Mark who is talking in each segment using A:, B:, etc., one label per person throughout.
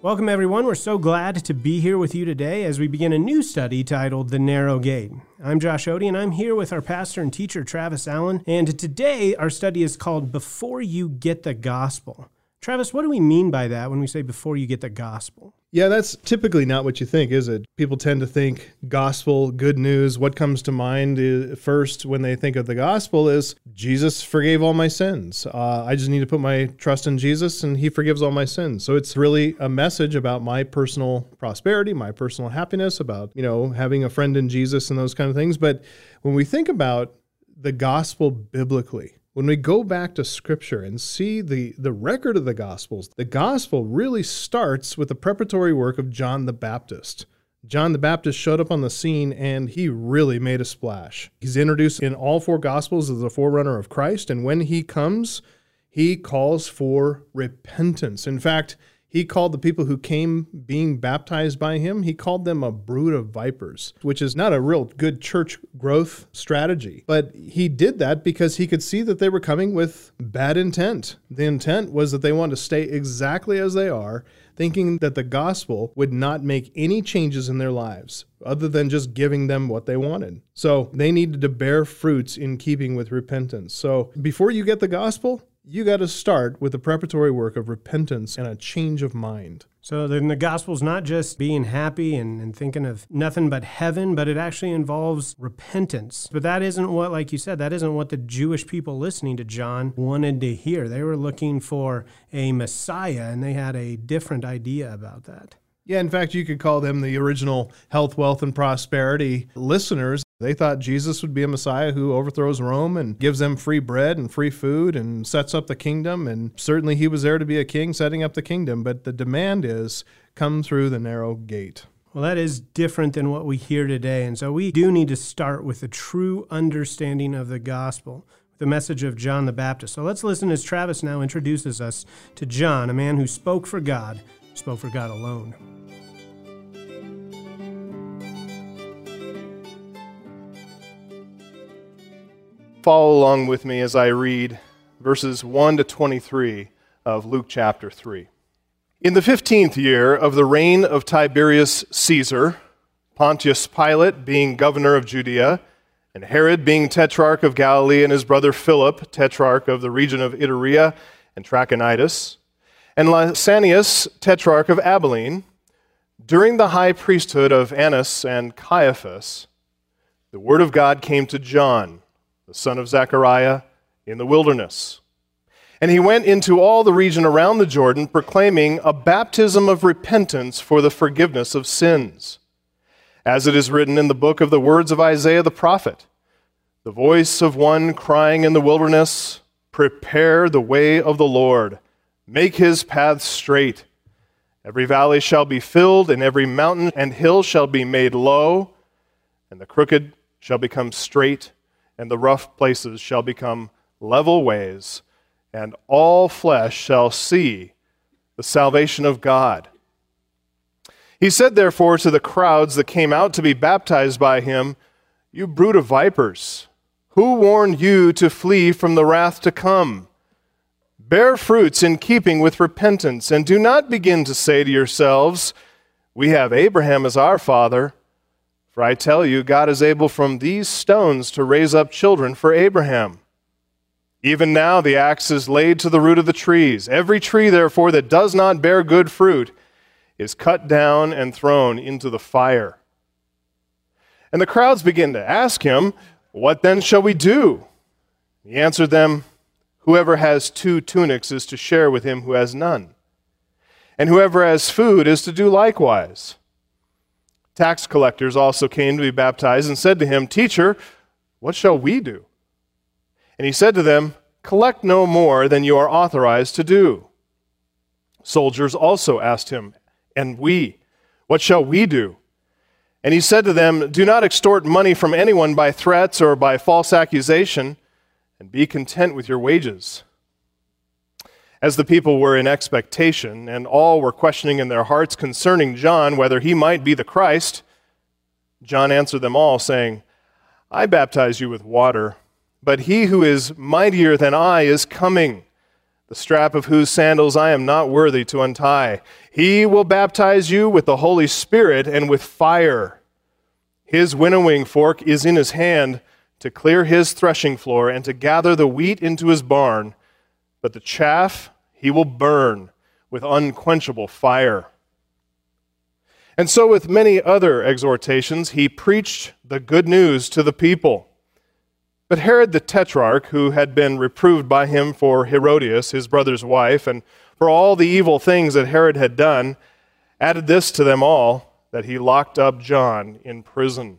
A: Welcome, everyone. We're so glad to be here with you today as we begin a new study titled The Narrow Gate. I'm Josh Odie, and I'm here with our pastor and teacher, Travis Allen. And today, our study is called Before You Get the Gospel. Travis, what do we mean by that when we say before you get the gospel?
B: Yeah, that's typically not what you think, is it? People tend to think gospel, good news. What comes to mind first when they think of the gospel is Jesus forgave all my sins. I just need to put my trust in Jesus and he forgives all my sins. So it's really a message about my personal prosperity, my personal happiness, about, having a friend in Jesus and those kind of things. But when we think about the gospel biblically, when we go back to Scripture and see the record of the Gospels, the Gospel really starts with the preparatory work of John the Baptist. John the Baptist showed up on the scene and he really made a splash. He's introduced in all four Gospels as the forerunner of Christ, and when he comes, he calls for repentance. In fact, he called the people who came being baptized by him, he called them a brood of vipers, which is not a real good church growth strategy. But he did that because he could see that they were coming with bad intent. The intent was that they wanted to stay exactly as they are, thinking that the gospel would not make any changes in their lives other than just giving them what they wanted. So they needed to bear fruits in keeping with repentance. So before you get the gospel, you got to start with the preparatory work of repentance and a change of mind.
A: So then the gospel's not just being happy and thinking of nothing but heaven, but it actually involves repentance. But that isn't what, like you said, that isn't what the Jewish people listening to John wanted to hear. They were looking for a Messiah, and they had a different idea about that.
B: Yeah, in fact, you could call them the original health, wealth, and prosperity listeners. They thought Jesus would be a Messiah who overthrows Rome and gives them free bread and free food and sets up the kingdom. And certainly he was there to be a king setting up the kingdom. But the demand is, come through the narrow gate.
A: Well, that is different than what we hear today. And so we do need to start with a true understanding of the gospel, the message of John the Baptist. So let's listen as Travis now introduces us to John, a man who spoke for God alone.
C: Follow along with me as I read verses 1 to 23 of Luke chapter 3. In the 15th year of the reign of Tiberius Caesar, Pontius Pilate being governor of Judea, and Herod being tetrarch of Galilee, and his brother Philip, tetrarch of the region of Iturea and Trachonitis, and Lysanias, tetrarch of Abilene, during the high priesthood of Annas and Caiaphas, the word of God came to John, the son of Zechariah, in the wilderness. And he went into all the region around the Jordan, proclaiming a baptism of repentance for the forgiveness of sins. As it is written in the book of the words of Isaiah the prophet, the voice of one crying in the wilderness, prepare the way of the Lord, make his paths straight. Every valley shall be filled, and every mountain and hill shall be made low, and the crooked shall become straight, and the rough places shall become level ways, and all flesh shall see the salvation of God. He said therefore to the crowds that came out to be baptized by him, you brood of vipers, who warned you to flee from the wrath to come? Bear fruits in keeping with repentance, and do not begin to say to yourselves, we have Abraham as our father. For I tell you, God is able from these stones to raise up children for Abraham. Even now the axe is laid to the root of the trees. Every tree, therefore, that does not bear good fruit is cut down and thrown into the fire. And the crowds began to ask him, what then shall we do? He answered them, whoever has 2 tunics is to share with him who has none. And whoever has food is to do likewise. Tax collectors also came to be baptized and said to him, Teacher, what shall we do? And he said to them, collect no more than you are authorized to do. Soldiers also asked him, and we, what shall we do? And he said to them, do not extort money from anyone by threats or by false accusation, and be content with your wages. As the people were in expectation, and all were questioning in their hearts concerning John whether he might be the Christ, John answered them all, saying, I baptize you with water, but he who is mightier than I is coming, the strap of whose sandals I am not worthy to untie. He will baptize you with the Holy Spirit and with fire. His winnowing fork is in his hand to clear his threshing floor and to gather the wheat into his barn, but the chaff he will burn with unquenchable fire." And so with many other exhortations, he preached the good news to the people. But Herod the Tetrarch, who had been reproved by him for Herodias, his brother's wife, and for all the evil things that Herod had done, added this to them all, that he locked up John in prison.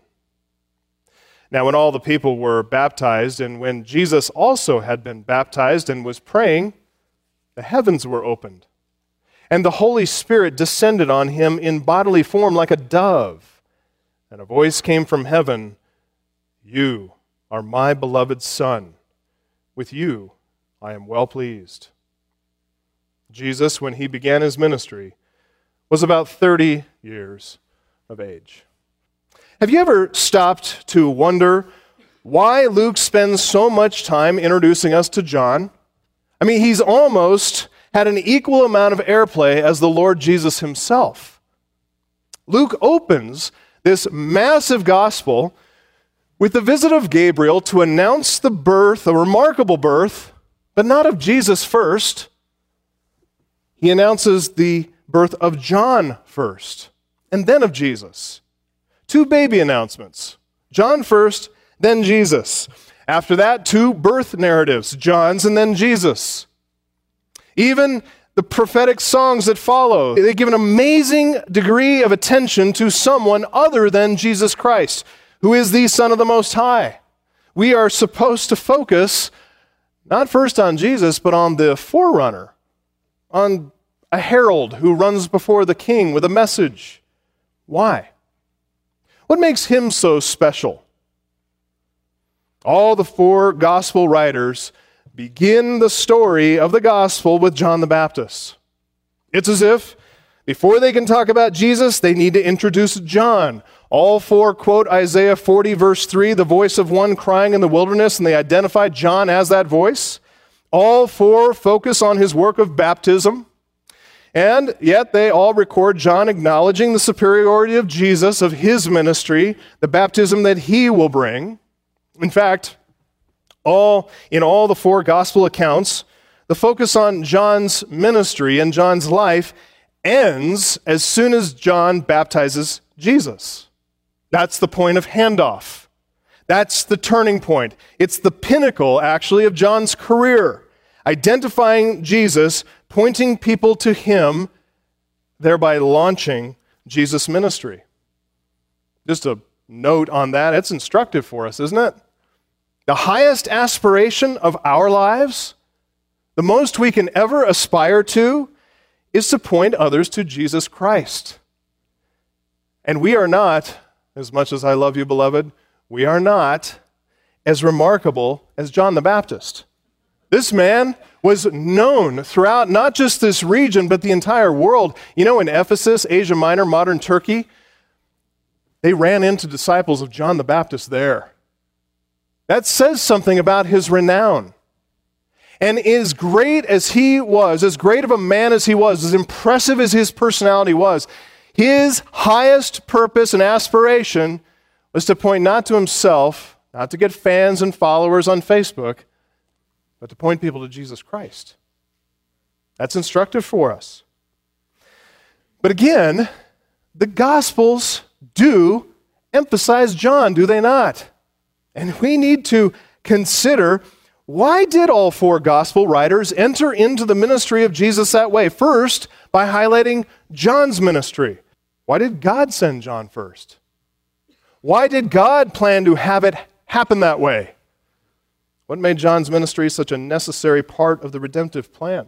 C: Now when all the people were baptized, and when Jesus also had been baptized and was praying, the heavens were opened, and the Holy Spirit descended on him in bodily form like a dove. And a voice came from heaven, "You are my beloved Son. With you I am well pleased." Jesus, when he began his ministry, was about 30 years of age. Have you ever stopped to wonder why Luke spends so much time introducing us to John? I mean, he's almost had an equal amount of airplay as the Lord Jesus himself. Luke opens this massive gospel with the visit of Gabriel to announce the birth, a remarkable birth, but not of Jesus first. He announces the birth of John first, and then of Jesus. Two baby announcements. John first, then Jesus. After that, two birth narratives, John's and then Jesus. Even the prophetic songs that follow, they give an amazing degree of attention to someone other than Jesus Christ, who is the Son of the Most High. We are supposed to focus not first on Jesus, but on the forerunner, on a herald who runs before the king with a message. Why? What makes him so special? All the four gospel writers begin the story of the gospel with John the Baptist. It's as if before they can talk about Jesus, they need to introduce John. All four quote Isaiah 40, verse 3, the voice of one crying in the wilderness, and they identify John as that voice. All four focus on his work of baptism, and yet they all record John acknowledging the superiority of Jesus, of his ministry, the baptism that he will bring. In fact, in all the four gospel accounts, the focus on John's ministry and John's life ends as soon as John baptizes Jesus. That's the point of handoff. That's the turning point. It's the pinnacle, actually, of John's career. Identifying Jesus, pointing people to him, thereby launching Jesus' ministry. Just a note on that, it's instructive for us, isn't it? The highest aspiration of our lives, the most we can ever aspire to, is to point others to Jesus Christ. And we are not, as much as I love you, beloved, we are not as remarkable as John the Baptist. This man was known throughout not just this region, but the entire world. You know, in Ephesus, Asia Minor, modern Turkey, they ran into disciples of John the Baptist there. That says something about his renown. And as great as he was, as great of a man as he was, as impressive as his personality was, his highest purpose and aspiration was to point not to himself, not to get fans and followers on Facebook, but to point people to Jesus Christ. That's instructive for us. But again, the Gospels do emphasize John, do they not? And we need to consider, why did all four gospel writers enter into the ministry of Jesus that way? First, by highlighting John's ministry. Why did God send John first? Why did God plan to have it happen that way? What made John's ministry such a necessary part of the redemptive plan?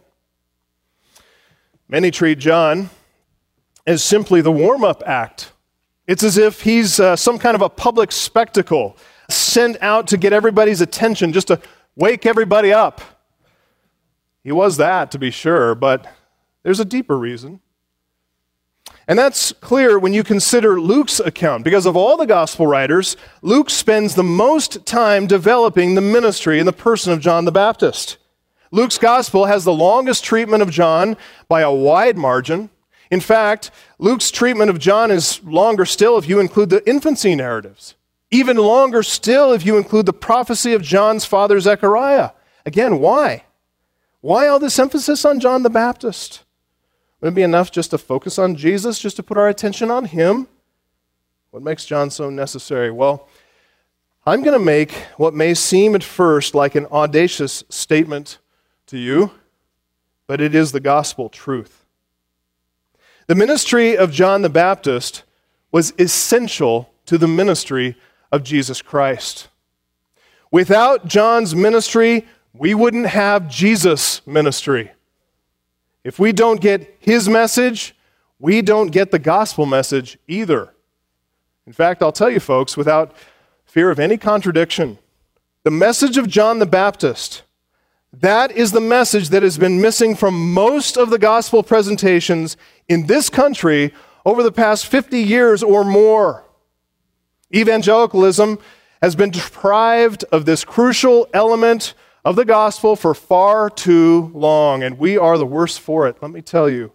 C: Many treat John as simply the warm-up act. It's as if he's some kind of a public spectacle sent out to get everybody's attention, just to wake everybody up. He was that, to be sure, but there's a deeper reason. And that's clear when you consider Luke's account, because of all the gospel writers, Luke spends the most time developing the ministry and the person of John the Baptist. Luke's gospel has the longest treatment of John by a wide margin. In fact, Luke's treatment of John is longer still if you include the infancy narratives. Even longer still if you include the prophecy of John's father Zechariah. Again, why? Why all this emphasis on John the Baptist? Would it be enough just to focus on Jesus, just to put our attention on him? What makes John so necessary? Well, I'm going to make what may seem at first like an audacious statement to you, but it is the gospel truth. The ministry of John the Baptist was essential to the ministry of Jesus Christ. Without John's ministry, we wouldn't have Jesus' ministry. If we don't get his message, we don't get the gospel message either. In fact, I'll tell you folks, without fear of any contradiction, the message of John the Baptist, that is the message that has been missing from most of the gospel presentations in this country over the past 50 years or more. Evangelicalism has been deprived of this crucial element of the gospel for far too long, and we are the worst for it, let me tell you.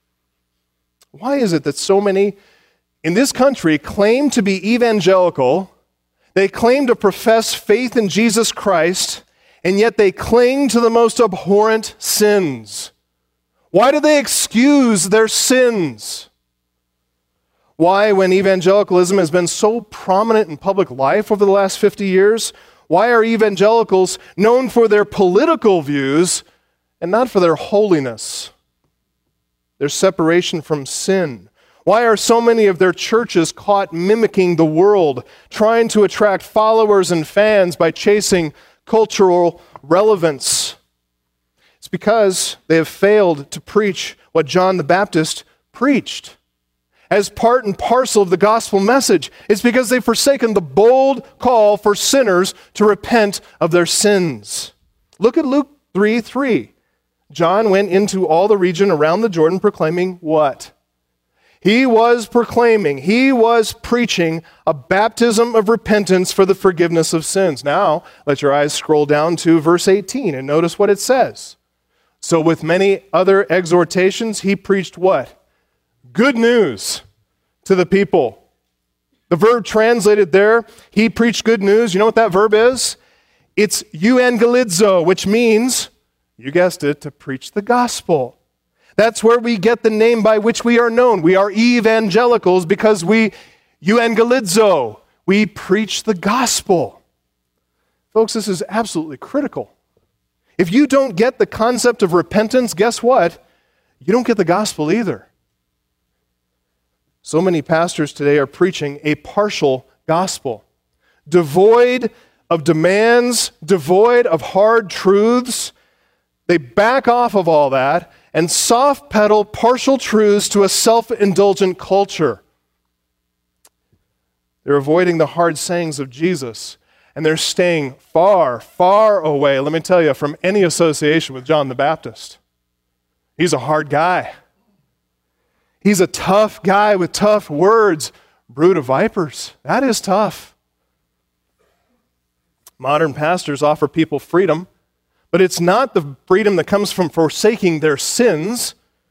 C: Why is it that so many in this country claim to be evangelical, they claim to profess faith in Jesus Christ, and yet they cling to the most abhorrent sins? Why do they excuse their sins? Why, when evangelicalism has been so prominent in public life over the last 50 years, why are evangelicals known for their political views and not for their holiness, their separation from sin? Why are so many of their churches caught mimicking the world, trying to attract followers and fans by chasing cultural relevance? It's because they have failed to preach what John the Baptist preached as part and parcel of the gospel message. It's because they've forsaken the bold call for sinners to repent of their sins. Look at Luke 3:3. John went into all the region around the Jordan proclaiming what? He was preaching a baptism of repentance for the forgiveness of sins. Now, let your eyes scroll down to verse 18 and notice what it says. So with many other exhortations, he preached what? Good news to the people. The verb translated there, he preached good news. You know what that verb is? It's euangelizo, which means, you guessed it, to preach the gospel. That's where we get the name by which we are known. We are evangelicals because we euangelizo. We preach the gospel. Folks, this is absolutely critical. If you don't get the concept of repentance, guess what? You don't get the gospel either. So many pastors today are preaching a partial gospel, devoid of demands, devoid of hard truths. They back off of all that and soft pedal partial truths to a self-indulgent culture. They're avoiding the hard sayings of Jesus, and they're staying far, far away, let me tell you, from any association with John the Baptist. He's a hard guy. He's a tough guy with tough words. Brood of vipers. That is tough. Modern pastors offer people freedom, but it's not the freedom that comes from forsaking their sins.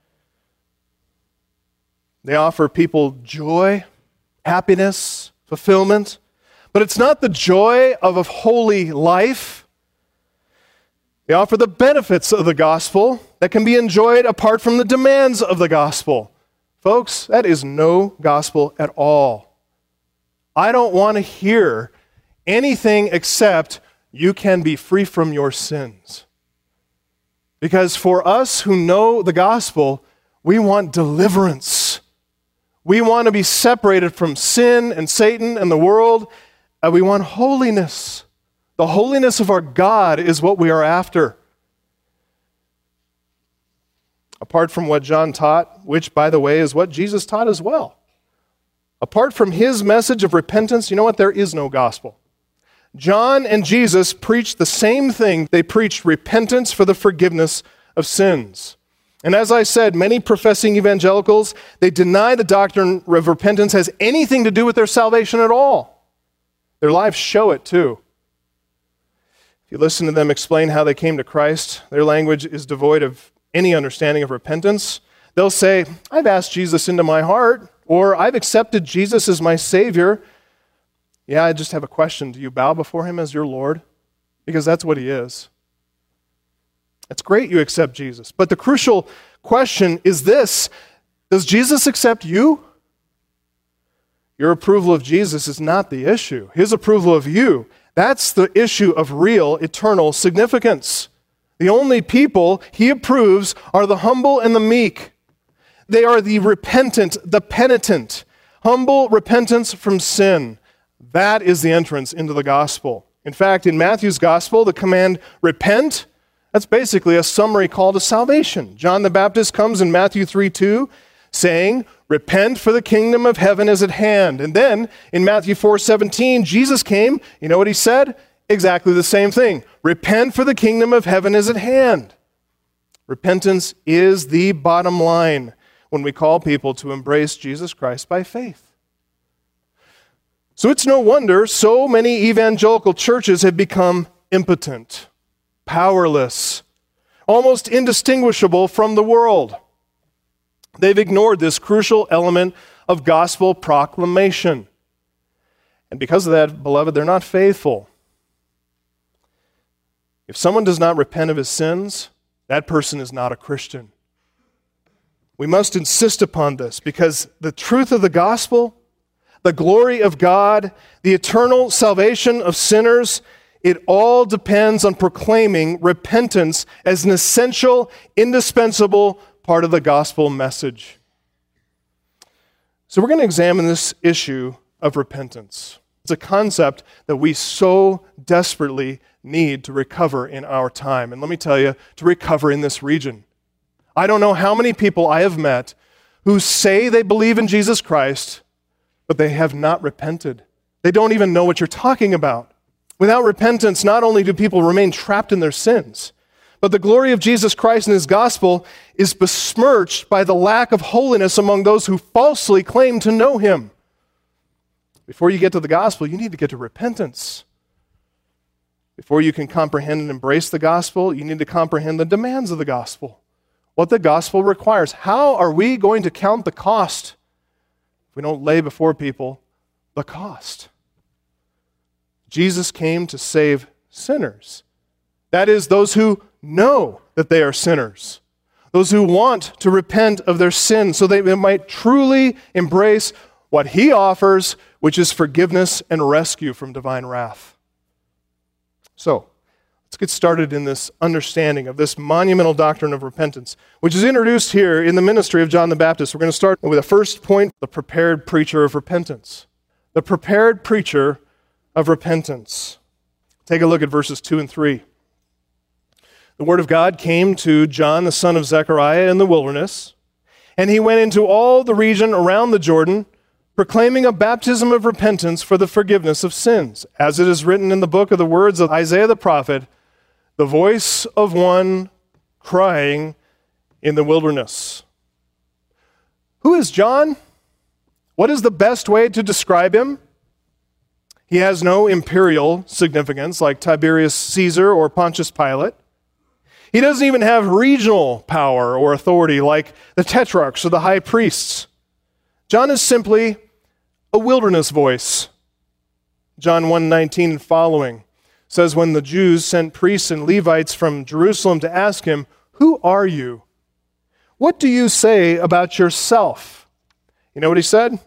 C: They offer people joy, happiness, fulfillment, but it's not the joy of a holy life. They offer the benefits of the gospel that can be enjoyed apart from the demands of the gospel. Folks, that is no gospel at all. I don't want to hear anything except you can be free from your sins. Because for us who know the gospel, we want deliverance. We want to be separated from sin and Satan and the world, and we want holiness. The holiness of our God is what we are after. Apart from what John taught, which, by the way, is what Jesus taught as well. Apart from his message of repentance, you know what? There is no gospel. John and Jesus preached the same thing. They preached repentance for the forgiveness of sins. And as I said, many professing evangelicals, they deny the doctrine of repentance has anything to do with their salvation at all. Their lives show it too. If you listen to them explain how they came to Christ, their language is devoid of any understanding of repentance. They'll say, I've asked Jesus into my heart, or I've accepted Jesus as my Savior. Yeah, I just have a question. Do you bow before him as your Lord? Because that's what he is. It's great you accept Jesus, but the crucial question is this: does Jesus accept you? Your approval of Jesus is not the issue. His approval of you, that's the issue of real, eternal significance. The only people he approves are the humble and the meek. They are the repentant, the penitent. Humble repentance from sin. That is the entrance into the gospel. In fact, in Matthew's gospel, the command, repent, that's basically a summary call to salvation. John the Baptist comes in Matthew 3:2 saying, repent for the kingdom of heaven is at hand. And then in Matthew 4:17, Jesus came, you know what he said? Exactly the same thing. Repent for the kingdom of heaven is at hand. Repentance is the bottom line when we call people to embrace Jesus Christ by faith. So it's no wonder so many evangelical churches have become impotent, powerless, almost indistinguishable from the world. They've ignored this crucial element of gospel proclamation. And because of that, beloved, they're not faithful. If someone does not repent of his sins, that person is not a Christian. We must insist upon this because the truth of the gospel, the glory of God, the eternal salvation of sinners, it all depends on proclaiming repentance as an essential, indispensable part of the gospel message. So we're going to examine this issue of repentance. It's a concept that we so desperately need to recover in our time. And let me tell you, to recover in this region. I don't know how many people I have met who say they believe in Jesus Christ, but they have not repented. They don't even know what you're talking about. Without repentance, not only do people remain trapped in their sins, but the glory of Jesus Christ and his gospel is besmirched by the lack of holiness among those who falsely claim to know him. Before you get to the gospel, you need to get to repentance. Before you can comprehend and embrace the gospel, you need to comprehend the demands of the gospel, what the gospel requires. How are we going to count the cost if we don't lay before people the cost? Jesus came to save sinners. That is, those who know that they are sinners. Those who want to repent of their sin so they might truly embrace what he offers, which is forgiveness and rescue from divine wrath. So, let's get started in this understanding of this monumental doctrine of repentance, which is introduced here in the ministry of John the Baptist. We're going to start with the first point, the prepared preacher of repentance. The prepared preacher of repentance. Take a look at verses 2 and 3. The word of God came to John, the son of Zechariah, in the wilderness, and he went into all the region around the Jordan, proclaiming a baptism of repentance for the forgiveness of sins. As it is written in the book of the words of Isaiah the prophet, the voice of one crying in the wilderness. Who is John? What is the best way to describe him? He has no imperial significance like Tiberius Caesar or Pontius Pilate. He doesn't even have regional power or authority like the tetrarchs or the high priests. John is simply a wilderness voice. John 1:19 and following says, when the Jews sent priests and Levites from Jerusalem to ask him, "Who are you? What do you say about yourself?" You know what he said?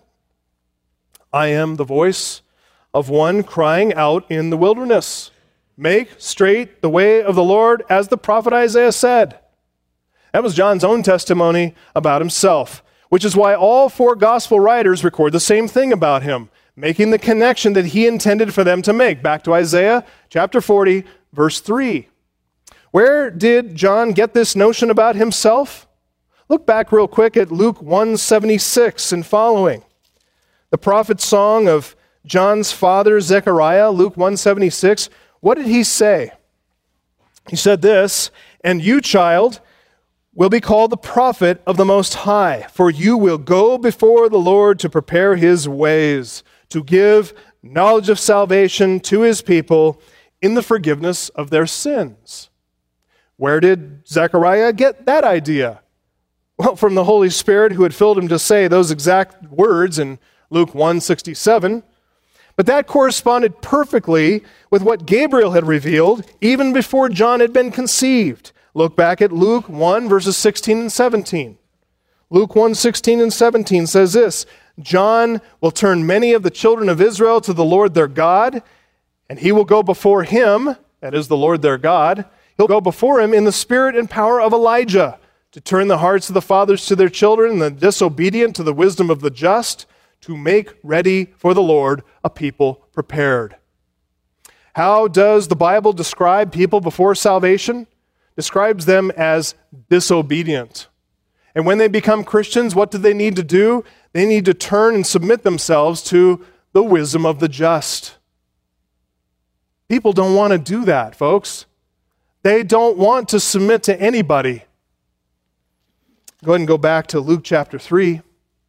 C: "I am the voice of one crying out in the wilderness. Make straight the way of the Lord, as the prophet Isaiah said." That was John's own testimony about himself, which is why all four gospel writers record the same thing about him, making the connection that he intended for them to make. Back to Isaiah chapter 40, verse 3. Where did John get this notion about himself? Look back real quick at Luke 1:76 and following. The prophet's song of John's father, Zechariah, Luke 1:76. What did he say? He said this, "And you, child, will be called the prophet of the Most High, for you will go before the Lord to prepare his ways, to give knowledge of salvation to his people in the forgiveness of their sins. Where did Zechariah get that idea? Well, from the Holy Spirit who had filled him to say those exact words in Luke 1:67. But that corresponded perfectly with what Gabriel had revealed even before John had been conceived. Look back at Luke 1, verses 16 and 17. Luke 1:16 and 17 says this, John will turn many of the children of Israel to the Lord their God, and he will go before him, that is the Lord their God, he'll go before him in the spirit and power of Elijah, to turn the hearts of the fathers to their children and the disobedient to the wisdom of the just, to make ready for the Lord a people prepared. How does the Bible describe people before salvation? Describes them as disobedient. And when they become Christians, what do they need to do? They need to turn and submit themselves to the wisdom of the just. People don't want to do that, folks. They don't want to submit to anybody. Go ahead and go back to Luke chapter 3.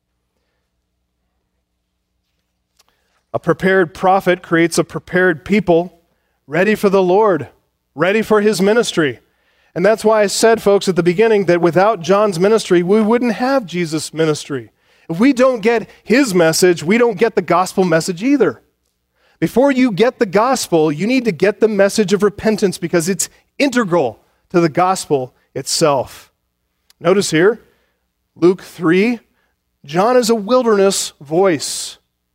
C: A prepared prophet creates a prepared people ready for the Lord, ready for his ministry. And that's why I said, folks, at the beginning that without John's ministry, we wouldn't have Jesus' ministry. If we don't get his message, we don't get the gospel message either. Before you get the gospel, you need to get the message of repentance because it's integral to the gospel itself. Notice here, Luke 3, John is a wilderness voice.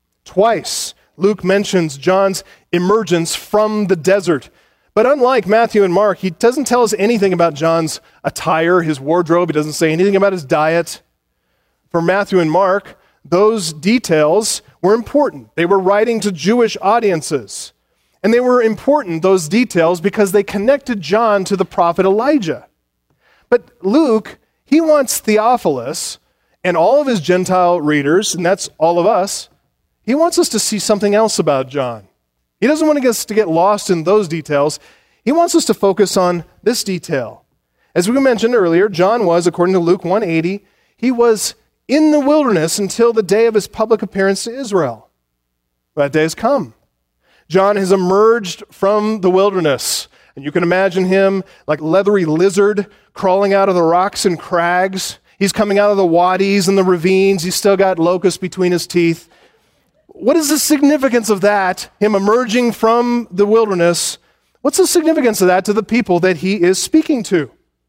C: Twice, Luke mentions John's emergence from the desert. But unlike Matthew and Mark, he doesn't tell us anything about John's attire, his wardrobe. He doesn't say anything about his diet. For Matthew and Mark, those details were important. They were writing to Jewish audiences. And they were important, those details, because they connected John to the prophet Elijah. But Luke, he wants Theophilus and all of his Gentile readers, and that's all of us, he wants us to see something else about John. He doesn't want us to get lost in those details. He wants us to focus on this detail. As we mentioned earlier, John was, according to Luke 1:80, he was in the wilderness until the day of his public appearance to Israel. That day has come. John has emerged from the wilderness. And you can imagine him like a leathery lizard crawling out of the rocks and crags. He's coming out of the wadis and the ravines. He's still got locusts between his teeth. What is the significance of that, him emerging from the wilderness? What's the significance of that to the people that he is speaking to?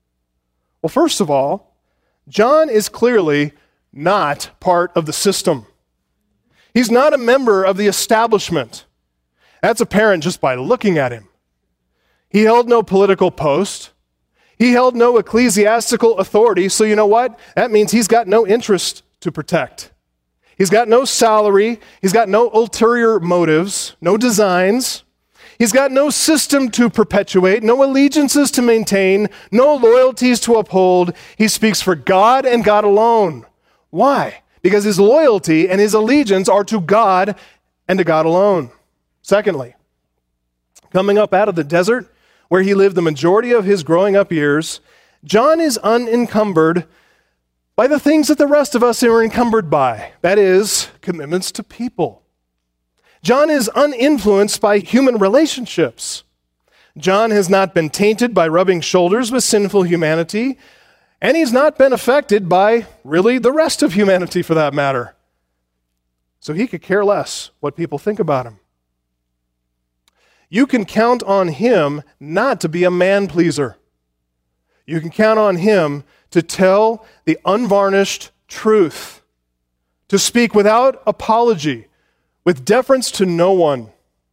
C: Well, first of all, John is clearly not part of the system. He's not a member of the establishment. That's apparent just by looking at him. He held no political post. He held no ecclesiastical authority, so you know what? That means he's got no interest to protect. He's got no salary. He's got no ulterior motives, no designs. He's got no system to perpetuate, no allegiances to maintain, no loyalties to uphold. He speaks for God and God alone. Why? Because his loyalty and his allegiance are to God and to God alone. Secondly, coming up out of the desert, where he lived the majority of his growing up years, John is unencumbered by the things that the rest of us are encumbered by. That is, commitments to people. John is uninfluenced by human relationships. John has not been tainted by rubbing shoulders with sinful humanity, and he's not been affected by, really, the rest of humanity for that matter. So he could care less what people think about him. You can count on him not to be a man-pleaser. You can count on him to tell the unvarnished truth, to speak without apology, with deference to no one.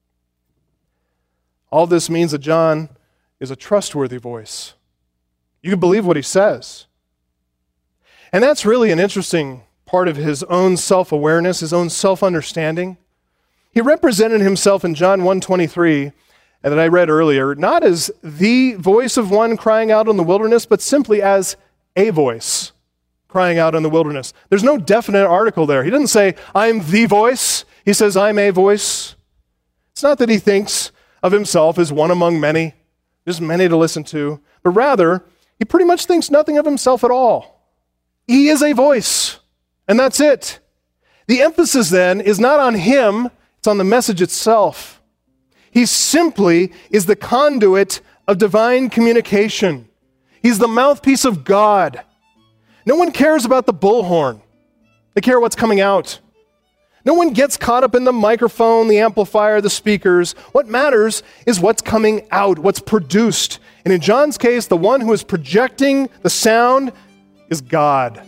C: All this means that John is a trustworthy voice. You can believe what he says. And that's really an interesting part of his own self-awareness, his own self-understanding. He represented himself in John 1:23, that I read earlier, not as the voice of one crying out in the wilderness, but simply as a voice crying out in the wilderness. There's no definite article there. He doesn't say, I'm the voice. He says, I'm a voice. It's not that he thinks of himself as one among many, just many to listen to, but rather, he pretty much thinks nothing of himself at all. He is a voice, and that's it. The emphasis then is not on him, it's on the message itself. He simply is the conduit of divine communication. He's the mouthpiece of God. No one cares about the bullhorn. They care what's coming out. No one gets caught up in the microphone, the amplifier, the speakers. What matters is what's coming out, what's produced. And in John's case, the one who is projecting the sound is God.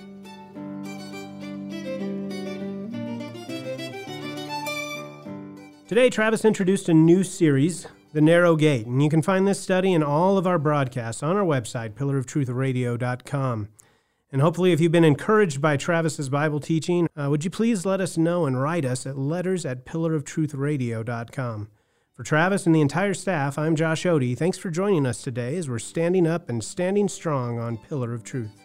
A: Today, Travis introduced a new series, The Narrow Gate, and you can find this study and all of our broadcasts on our website, pillarofTruthRadio.com. And hopefully, if you've been encouraged by Travis's Bible teaching, would you please let us know and write us at letters@pillarofTruthRadio.com. For Travis and the entire staff, I'm Josh Odie. Thanks for joining us today as we're standing up and standing strong on Pillar of Truth.